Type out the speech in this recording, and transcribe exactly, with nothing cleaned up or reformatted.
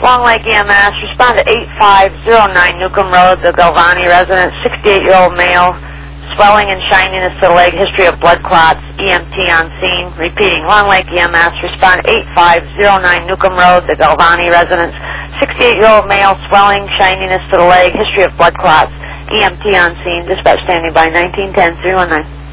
Long Lake E M S, respond to eight five zero nine Newcomb Road, the Galvani resident, sixty-eight-year-old male, swelling and shininess to the leg, history of blood clots, E M T on scene. Repeating, Long Lake E M S, respond eight five zero nine Newcomb Road, the Galvani residence, sixty-eight-year-old male, swelling, shininess to the leg, history of blood clots, E M T on scene. Dispatch standing by, nineteen ten, three one nine.